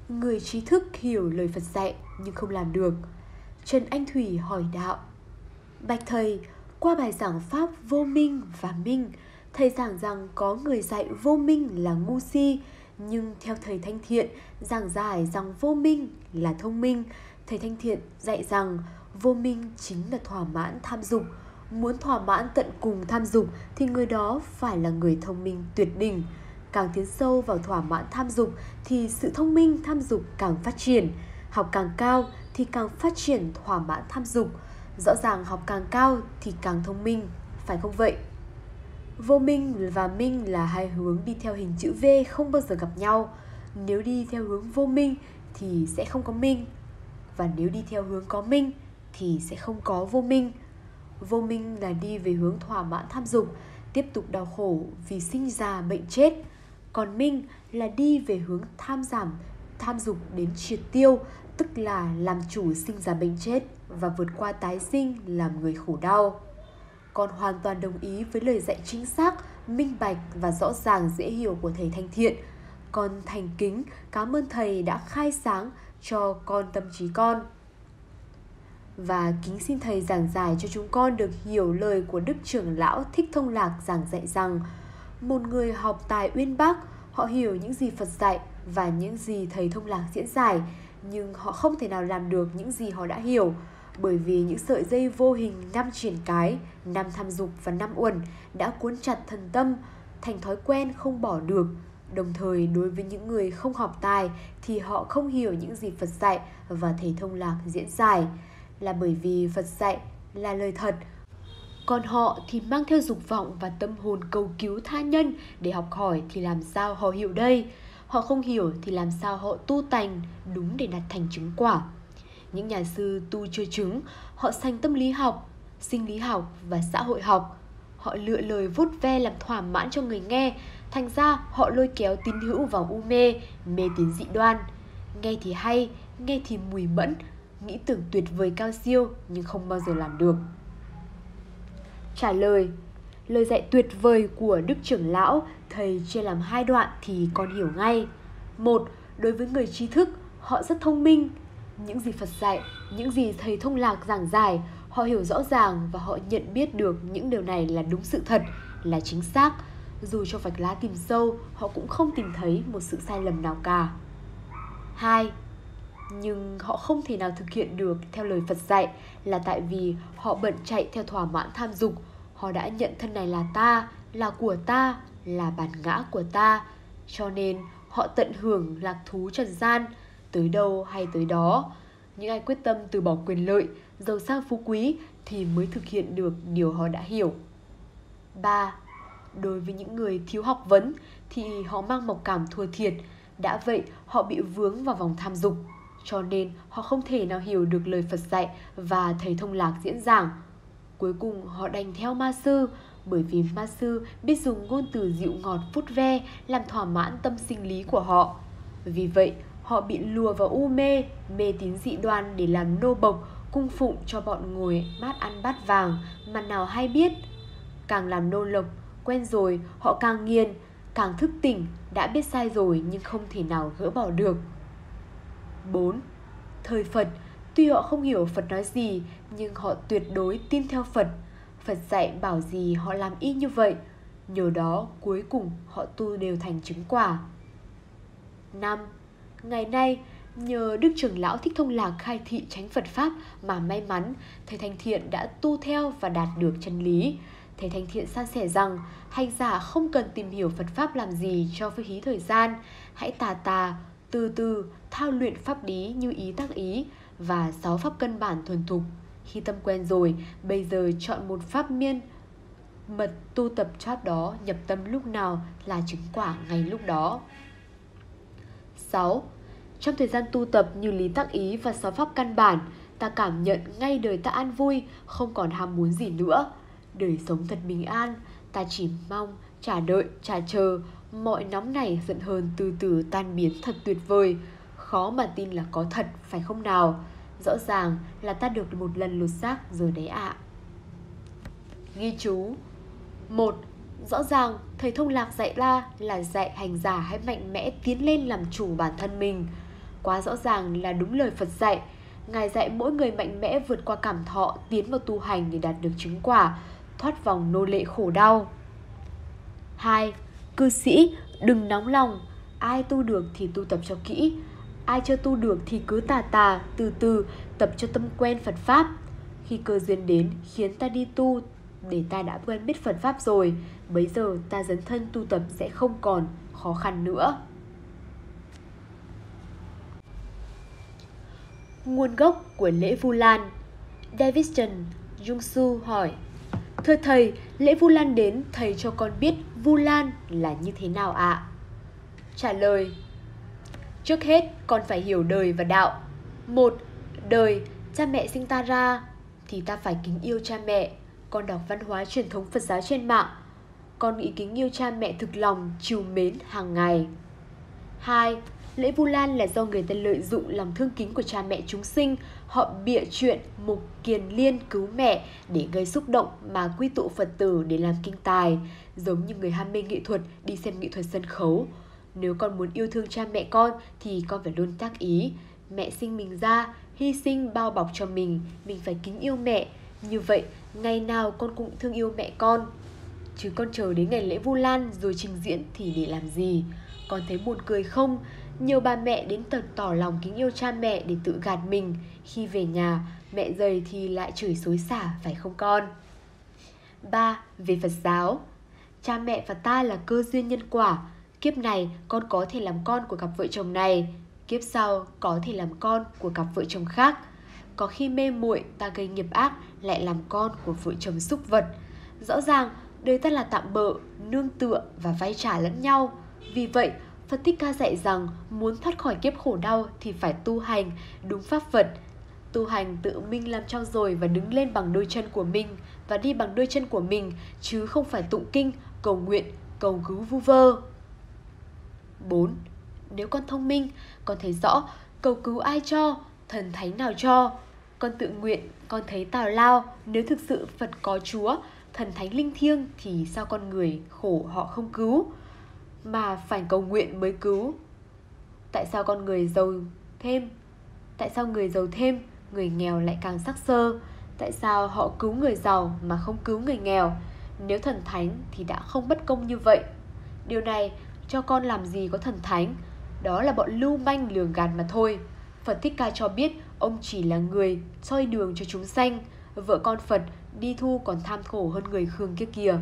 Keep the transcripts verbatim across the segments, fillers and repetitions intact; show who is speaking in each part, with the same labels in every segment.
Speaker 1: Người trí thức hiểu lời Phật dạy nhưng không làm được. Trần Anh Thủy hỏi đạo: Bạch Thầy, qua bài giảng Pháp vô minh và minh, Thầy giảng rằng có người dạy vô minh là ngu si, nhưng theo Thầy Thanh Thiện giảng giải rằng vô minh là thông minh. Thầy Thanh Thiện dạy rằng vô minh chính là thỏa mãn tham dục. Muốn thỏa mãn tận cùng tham dục thì người đó phải là người thông minh tuyệt đỉnh. Càng tiến sâu vào thỏa mãn tham dục thì sự thông minh tham dục càng phát triển. Học càng cao thì càng phát triển thỏa mãn tham dục. Rõ ràng học càng cao thì càng thông minh, phải không vậy? Vô minh và minh là hai hướng đi theo hình chữ V không bao giờ gặp nhau. Nếu đi theo hướng vô minh thì sẽ không có minh, và nếu đi theo hướng có minh thì sẽ không có vô minh. Vô minh là đi về hướng thỏa mãn tham dục, tiếp tục đau khổ vì sinh già bệnh chết. Còn minh là đi về hướng tham giảm tham dục đến triệt tiêu, tức là làm chủ sinh già bệnh chết và vượt qua tái sinh làm người khổ đau. Con hoàn toàn đồng ý với lời dạy chính xác, minh bạch và rõ ràng dễ hiểu của Thầy Thanh Thiện. Con thành kính cảm ơn Thầy đã khai sáng cho con tâm trí con. Và kính xin Thầy giảng giải cho chúng con được hiểu lời của Đức Trưởng Lão Thích Thông Lạc giảng dạy rằng một người học tài uyên bác, họ hiểu những gì Phật dạy và những gì Thầy Thông Lạc diễn giải, nhưng họ không thể nào làm được những gì họ đã hiểu, bởi vì những sợi dây vô hình năm triển cái, năm tham dục và năm uẩn đã cuốn chặt thần tâm, thành thói quen không bỏ được. Đồng thời đối với những người không học tài thì họ không hiểu những gì Phật dạy và Thầy Thông Lạc diễn giải, là bởi vì Phật dạy là lời thật. Còn họ thì mang theo dục vọng và tâm hồn cầu cứu tha nhân để học hỏi thì làm sao họ hiểu đây? Họ không hiểu thì làm sao họ tu tành đúng để đạt thành chứng quả? Những nhà sư tu chưa chứng, họ sành tâm lý học, sinh lý học và xã hội học. Họ lựa lời vuốt ve làm thỏa mãn cho người nghe, thành ra họ lôi kéo tín hữu vào u mê, mê tín dị đoan. Nghe thì hay, nghe thì mùi mẫn, nghĩ tưởng tuyệt vời cao siêu nhưng không bao giờ làm được. Trả lời: lời dạy tuyệt vời của Đức Trưởng Lão, Thầy chia làm hai đoạn thì con hiểu ngay. Một, đối với người trí thức, họ rất thông minh. Những gì Phật dạy, những gì Thầy Thông Lạc giảng giải, họ hiểu rõ ràng và họ nhận biết được những điều này là đúng sự thật, là chính xác. Dù cho vạch lá tìm sâu, họ cũng không tìm thấy một sự sai lầm nào cả. Hai, nhưng họ không thể nào thực hiện được theo lời Phật dạy là tại vì họ bận chạy theo thỏa mãn tham dục. Họ đã nhận thân này là ta, là của ta, là bản ngã của ta, cho nên họ tận hưởng lạc thú trần gian, tới đâu hay tới đó. Những ai quyết tâm từ bỏ quyền lợi, giàu sang phú quý thì mới thực hiện được điều họ đã hiểu. Ba, đối với những người thiếu học vấn thì họ mang mặc cảm thua thiệt. Đã vậy, họ bị vướng vào vòng tham dục, cho nên họ không thể nào hiểu được lời Phật dạy và Thầy Thông Lạc diễn giảng. Cuối cùng họ đành theo ma sư, bởi vì ma sư biết dùng ngôn từ dịu ngọt vuốt ve làm thỏa mãn tâm sinh lý của họ. Vì vậy, họ bị lùa vào u mê, mê tín dị đoan để làm nô bộc, cung phụng cho bọn ngồi bát ăn bát vàng mà nào hay biết. Càng làm nô lộc, quen rồi họ càng nghiền, càng thức tỉnh, đã biết sai rồi nhưng không thể nào gỡ bỏ được. Bốn, thời Phật, tuy họ không hiểu Phật nói gì nhưng họ tuyệt đối tin theo Phật. Phật dạy bảo gì họ làm y như vậy. Nhờ đó cuối cùng họ tu đều thành chứng quả. Năm, ngày nay nhờ Đức Trưởng Lão Thích Thông Lạc khai thị chánh Phật Pháp mà may mắn Thầy Thanh Thiện đã tu theo và đạt được chân lý. Thầy Thanh Thiện san sẻ rằng hành giả không cần tìm hiểu Phật Pháp làm gì cho phí khí thời gian. Hãy tà tà, từ từ thao luyện pháp lý như ý tác ý và sáu pháp căn bản thuần thục. Khi tâm quen rồi, bây giờ chọn một pháp miên mật tu tập chót đó, nhập tâm lúc nào là chứng quả ngay lúc đó. Sáu, trong thời gian tu tập như lý tác ý và sáu pháp căn bản, ta cảm nhận ngay đời ta an vui, không còn ham muốn gì nữa. Đời sống thật bình an, ta chỉ mong, chả đợi, chả chờ, mọi nóng nảy giận hờn từ từ tan biến thật tuyệt vời. Khó mà tin là có thật, phải không nào? Rõ ràng là ta được một lần lột xác rồi đấy ạ. À. Ghi chú. Một, rõ ràng Thầy Thông Lạc dạy la là dạy hành giả hãy mạnh mẽ tiến lên làm chủ bản thân mình. quá rõ ràng là đúng lời Phật dạy. Ngài dạy mỗi người mạnh mẽ vượt qua cảm thọ, tiến vào tu hành để đạt được chứng quả, thoát vòng nô lệ khổ đau. Hai. Cư sĩ đừng nóng lòng, ai tu được thì tu tập cho kỹ, ai chưa tu được thì cứ tà tà, từ từ tập cho tâm quen Phật Pháp. Khi cơ duyên đến khiến ta đi tu, để ta đã quen biết Phật Pháp rồi, bấy giờ ta dấn thân tu tập sẽ không còn khó khăn nữa. Nguồn gốc của lễ Vu Lan. Davidson Jungsu hỏi: Thưa thầy, lễ Vu Lan đến, thầy cho con biết Vu Lan là như thế nào ạ? Trả lời: Trước hết, con phải hiểu đời và đạo. Một. Đời, cha mẹ sinh ta ra thì ta phải kính yêu cha mẹ. Con đọc văn hóa truyền thống Phật giáo trên mạng, con nghĩ kính yêu cha mẹ thực lòng, trìu mến hàng ngày. Hai. Lễ Vu Lan là do người ta lợi dụng lòng thương kính của cha mẹ chúng sinh, họ bịa chuyện mục kiền liên cứu mẹ để gây xúc động mà quy tụ Phật tử để làm kinh tài, giống như người ham mê nghệ thuật đi xem nghệ thuật sân khấu. Nếu con muốn yêu thương cha mẹ con thì con phải luôn tác ý, mẹ sinh mình ra, hy sinh bao bọc cho mình, mình phải kính yêu mẹ. Như vậy, ngày nào con cũng thương yêu mẹ con. Chứ con chờ đến ngày lễ Vu Lan rồi trình diễn thì để làm gì? Con thấy buồn cười không? Nhiều bà mẹ đến tận tỏ lòng kính yêu cha mẹ để tự gạt mình. Khi về nhà, mẹ dày thì lại chửi xối xả, phải không con? Ba. Về Phật giáo. Cha mẹ và ta là cơ duyên nhân quả. Kiếp này con có thể làm con của cặp vợ chồng này, kiếp sau có thể làm con của cặp vợ chồng khác. Có khi mê muội ta gây nghiệp ác lại làm con của vợ chồng súc vật. Rõ ràng đời ta là tạm bợ, nương tựa và vay trả lẫn nhau. Vì vậy, Phật Thích Ca dạy rằng muốn thoát khỏi kiếp khổ đau thì phải tu hành đúng pháp Phật. Tu hành tự mình làm trau dồi và đứng lên bằng đôi chân của mình và đi bằng đôi chân của mình, chứ không phải tụng kinh, cầu nguyện, cầu cứu vu vơ. Bốn. Nếu con thông minh, con thấy rõ cầu cứu ai cho, thần thánh nào cho. Con tự nguyện, con thấy tào lao, nếu thực sự Phật có Chúa, thần thánh linh thiêng thì sao con người khổ họ không cứu, mà phải cầu nguyện mới cứu. Tại sao con người giàu thêm? Tại sao người giàu thêm, người nghèo lại càng sắc sơ? Tại sao họ cứu người giàu mà không cứu người nghèo? Nếu thần thánh thì đã không bất công như vậy. Điều này cho con làm gì có thần thánh? Đó là bọn lưu manh lường gạt mà thôi. Phật Thích Ca cho biết ông chỉ là người soi đường cho chúng sanh. Vợ con Phật đi thu còn tham khổ hơn người Khương kia kìa.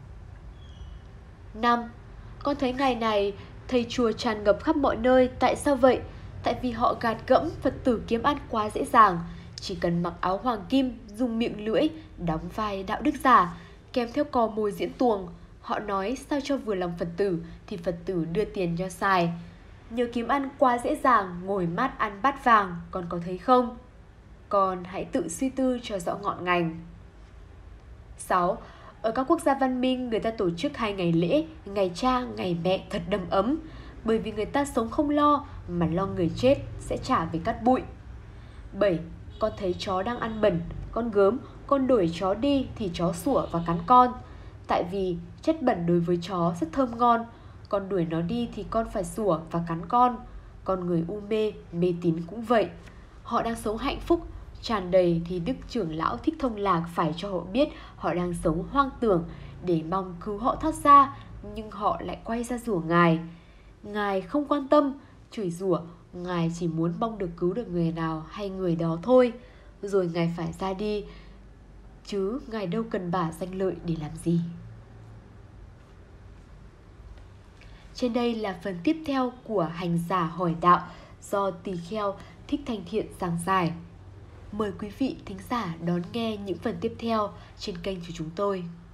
Speaker 1: Năm. Con thấy ngày này thầy chùa tràn ngập khắp mọi nơi. Tại sao vậy? Tại vì họ gạt gẫm Phật tử kiếm ăn quá dễ dàng. Chỉ cần mặc áo hoàng kim, dùng miệng lưỡi, đóng vai đạo đức giả, kèm theo cò mồi diễn tuồng. Họ nói sao cho vừa lòng Phật tử thì Phật tử đưa tiền cho xài. Nhờ kiếm ăn quá dễ dàng, ngồi mát ăn bát vàng, con có thấy không? Con hãy tự suy tư cho rõ ngọn ngành. Sáu. Ở các quốc gia văn minh, người ta tổ chức hai ngày lễ, ngày cha, ngày mẹ thật đầm ấm. Bởi vì người ta sống không lo, mà lo người chết sẽ trả về cát bụi. Bảy. Con thấy chó đang ăn bẩn, con gớm, con đuổi chó đi thì chó sủa và cắn con. Tại vì chất bẩn đối với chó rất thơm ngon, con đuổi nó đi thì con phải sủa và cắn con. Con người u mê, mê tín cũng vậy. Họ đang sống hạnh phúc, tràn đầy thì Đức Trưởng Lão Thích Thông Lạc phải cho họ biết họ đang sống hoang tưởng để mong cứu họ thoát ra, nhưng họ lại quay ra rủa Ngài. Ngài không quan tâm, chửi rủa, Ngài chỉ muốn mong được cứu được người nào hay người đó thôi, rồi Ngài phải ra đi, chứ Ngài đâu cần bả danh lợi để làm gì. Trên đây là phần tiếp theo của Hành Giả Hỏi Đạo do Tỳ Kheo Thích Thanh Thiện giảng giải. Mời quý vị thính giả đón nghe những phần tiếp theo trên kênh của chúng tôi.